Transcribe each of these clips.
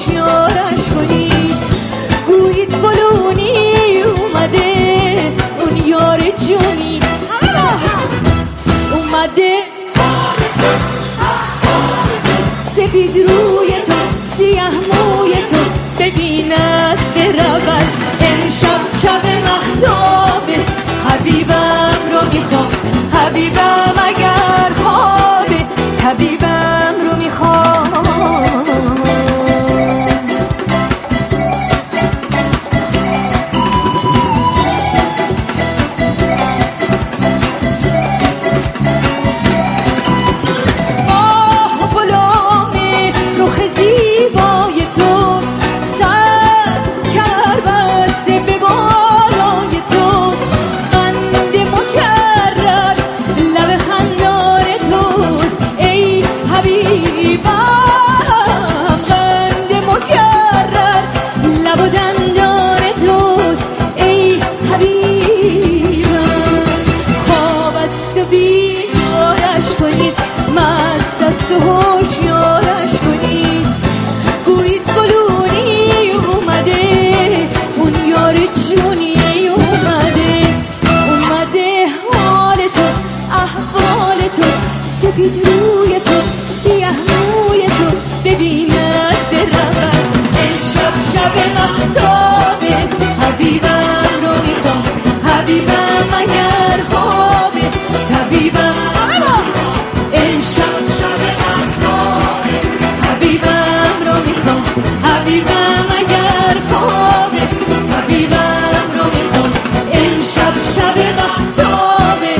هوشیارش کنید. گویید فلونی اومده، اون یار جونی اومده، سپید روی تو سیاه موی تو ببیند برود. امشب شب مهتابه، حبیبم رو میخوام، حبیبم اگر خوابه، طبیبم رو میخوام. مست است و هوشیارش کنید. گویید فلونی اومده، اون یار جونی اومده، اومده حال تو احوال تو، سپید روی تو سیاه موی تو ببیند برود. امشب شب مهتابه، حبیبم رو میخوام، حبیبم اگر خوابه، طبیبم حبیبم اگر خوابه، طبیبم رو میخوام. امشب شب مهتابه،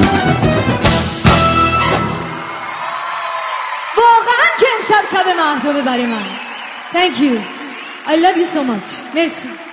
واقعا که امشب شب مهتابه برای من. Thank you. I love you so much. مرسی.